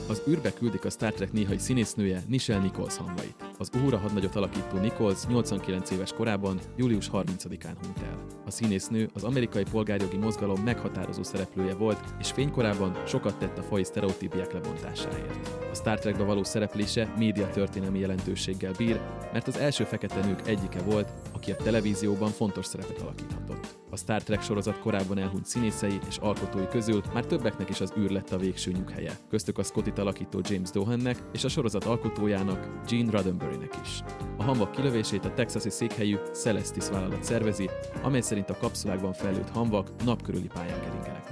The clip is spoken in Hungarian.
Az űrbe küldik a Star Trek néhai színésznője, Nichelle Nichols hamvait. Az Uhura hadnagyot alakító Nichols 89 éves korában július 30-án hunyt el. A színésznő az amerikai polgárjogi mozgalom meghatározó szereplője volt, és fénykorában sokat tett a faji sztereotípiák lebontásáért. A Star Trekbe való szereplése médiatörténelmi jelentőséggel bír, mert az első fekete nők egyike volt, aki a televízióban fontos szerepet alakíthatott. A Star Trek sorozat korábban elhunyt színészei és alkotói közül már többeknek is az űr lett a végső nyughelye. Köztük a Scottit alakító James Doohannek és a sorozat alkotójának, Gene Roddenberrynek is. A hamvak kilövését a texasi székhelyű Celestis vállalat szervezi, amely szerint a kapszulákban fejlőtt hamvak napkörüli pályán keringenek.